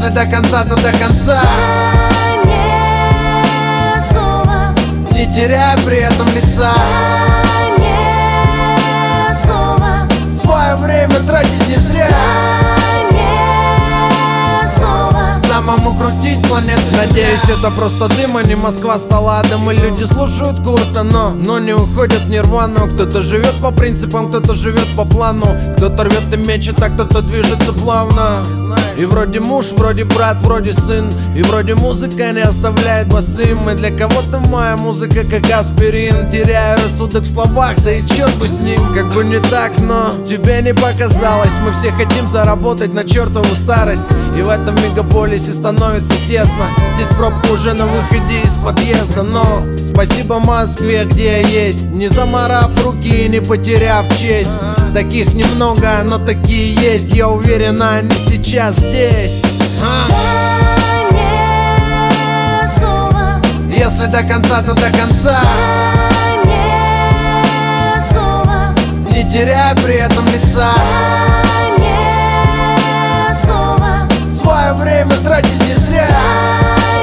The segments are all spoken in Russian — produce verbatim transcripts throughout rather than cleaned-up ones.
Если до конца, то до конца. Дай мне слово, не теряя при этом лица. дай мне слово, Свое время тратить не зря. дай мне слово. Самому крутить планету. Надеюсь, это просто дым, а не Москва стала адом. И люди слушают Курта, но, но не уходят в нирвану. Кто-то живет по принципам, кто-то живет по плану. Кто-то рвет и мечет, а кто-то движется плавно. И вроде муж, вроде брат, вроде сын. И вроде музыка не оставляет босым. И для кого-то моя музыка как аспирин. Теряю рассудок в словах, да и черт бы с ним. Как бы не так, но тебе не показалось. Мы все хотим заработать на чертову старость. И в этом мегаполисе становится тесно. Здесь пробка уже на выходе из подъезда. Но спасибо Москве, где я есть, не замарав руки и не потеряв честь. Таких немного, но такие есть. Я уверен, они сейчас здесь. А? Дай мне слово, Если до конца, то до конца. дай мне слово, Не теряя при этом лица. дай мне слово, Свое время тратить не зря. дай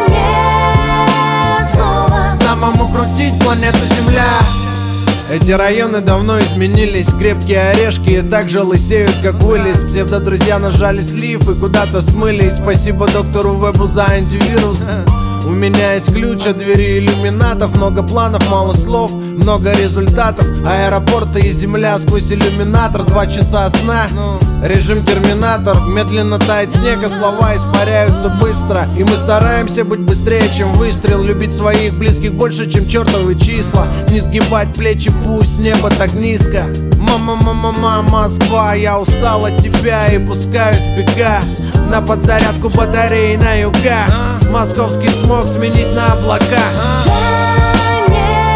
мне слово. Самому крутить планету Земля. Эти районы давно изменились. Крепкие орешки так же лысеют, как вылез. Псевдодрузья нажали слив и куда-то смылись. Спасибо доктору Вебу за антивирус. У меня есть ключ от двери иллюминатов. Много планов, мало слов, много результатов. Аэропорты и земля сквозь иллюминатор. Два часа сна, режим терминатор. Медленно тает снег, а слова испаряются быстро. И мы стараемся быть быстрее, чем выстрел. Любить своих близких больше, чем чертовы числа. Не сгибать плечи, пусть небо так низко. Мама, мама, мама, Москва, я устал от тебя и пускаюсь в бега. На подзарядку батареи на юга. Московский смог сменить на облака. Дай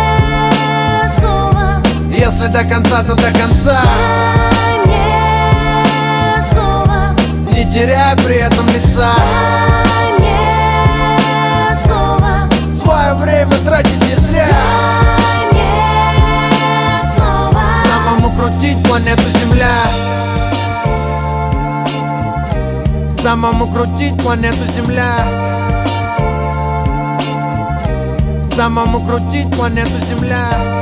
мне слово, Если до конца, то до конца. дай мне слово, Не теряя при этом лица. дай мне слово, Свое время тратить не зря. дай мне слово. Самому крутить планету Земля. Самому крутить планету Земля. Самому крутить планету Земля.